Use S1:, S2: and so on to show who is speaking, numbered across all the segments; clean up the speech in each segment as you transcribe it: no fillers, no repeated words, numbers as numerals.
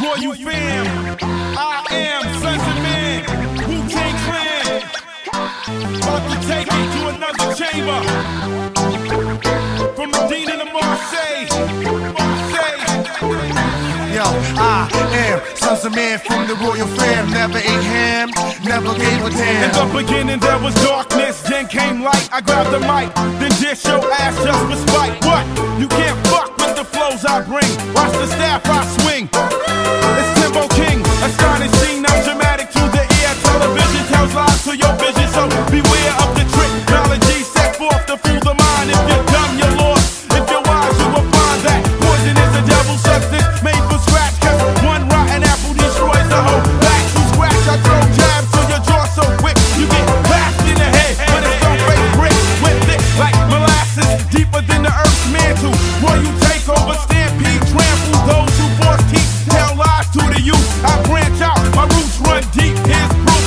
S1: Royal fam, I am Sons of Man, Wu-Tang Clan. About to take it to another chamber. From Medina to Marseille.
S2: Yo, I am Sons of Man from the Royal fam. Never ate ham, never gave a damn.
S1: In the beginning there was darkness, then came light. I grabbed the mic, then dish your ass just for spite. What? You can't fuck with the flows I bring. Watch the staff I swing. It's Timbo King, astonishing, I'm dramatic to the ear. Television tells lies to your vision, so beware of the trick. Technology set forth to fool the mind. If you're dumb, you're lost. If you're wise, you will find that poison is a devil's substance made from scratch. Cause one rotten apple destroys the whole batch. You scratch, I throw jabs to your jaw so quick. You get bashed in the head when it's don't fake brick. With it like molasses, deeper than the earth's mantle. Royal takeover, stampede, trample those who force teeth. Tell lies to the youth. I branch out, my roots run deep. Here's proof.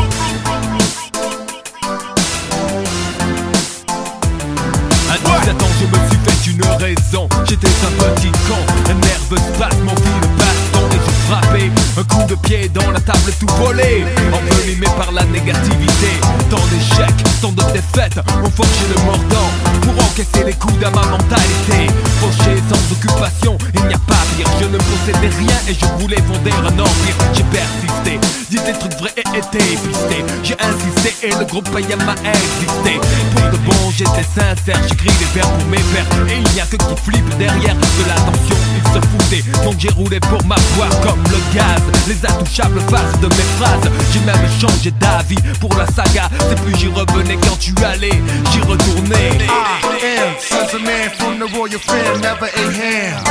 S3: À 17 ans je me suis fait une raison. J'étais un petit con, un nerveux spasme, mon fil de baston. Et j'ai frappé un coup de pied dans la table tout volé. Envenimé par la négativité. Tant d'échecs, tant de défaites ont forgé le mordant pour encaisser les coups à ma mentalité. Fauché sans occupation, il n'y a pas pire. Je ne possédais rien et je voulais fonder un empire. J'ai persisté, dit des trucs vrais et été pisté. J'ai insisté et le groupe Payam m'a existé. Pour de bon j'étais sincère, j'écris des vers pour mes pères. Et il n'y a que qui flippe derrière de l'attention, ils se foutaient. Donc j'ai roulé pour m'avoir comme le gaz. Les intouchables faces de mes phrases. J'ai même changé d'avis pour la saga. C'est plus j'y revenais quand tu allais, j'y retournais.
S2: I am Sons of Man from the Royal fam. Never ate ham.